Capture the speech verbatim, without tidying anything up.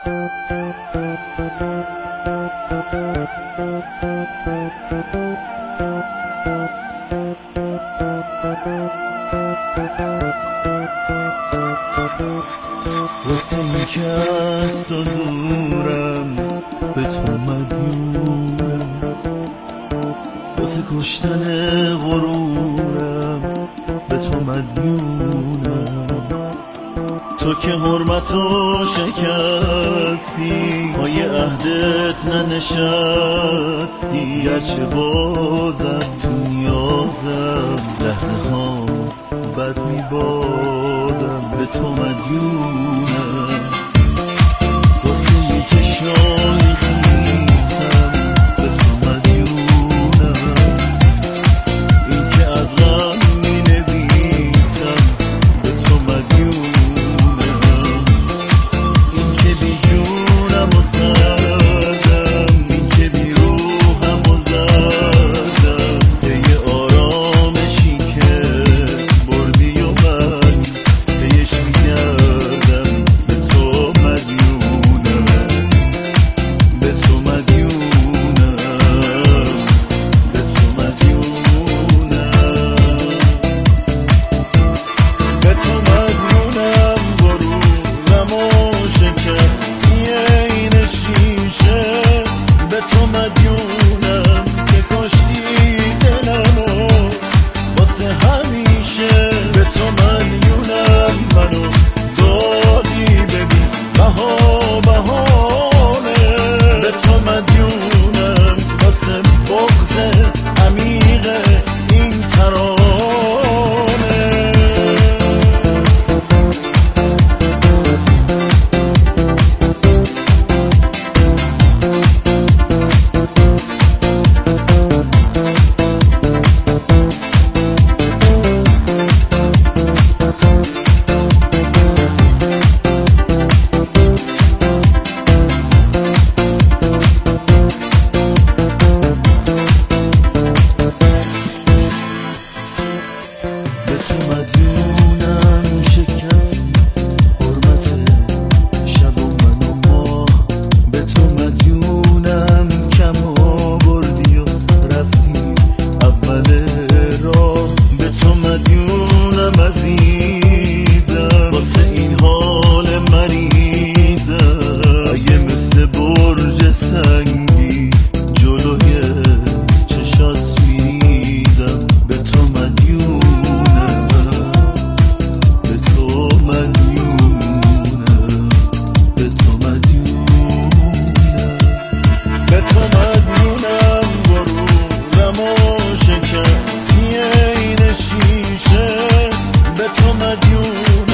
واسه این که از تو دورم به تو مدیونم، واسه کشتن غرورم به تو مدیونم. تو که حرمتو شکستی پای عهدت ننشستی، گرچه بازم تو نیازم لحظه ها بد میبازم به تو مدیونم. واسه یه چشای خیسم به تو مدیونم، این که از غم می نویسم به تو مدیونم. این که بی جونم و زدم، این که بی روحم و زدم، پی آرامشی که بردی و من پیش میگردم به تو مدیونم، به تو مدیونم، به تو مدیونم، به تو مدیونم. غرورم و شکستی این شیشه به تو مدیونم، که کشتی دلمو واسه همیشه به تو مدیونم. منو دادی ببین بها بهانه به تو مدیونم، واسه بغض عمیق این ترانه. به تو مدیونم شکستی حرمت شب و من و ماه، به تو مدیونم کم آوردی و رفتی اول راه، به تو مدیونم عزیزم واسه این حال مریضم. اگه مثل برج سنگی جلوی چشات میریزم به تو مدیونم، به تو مدیونم، به تو مدیونم، به تو مدیونم. غرورم و شکستی این شیشه به تو مدیونم،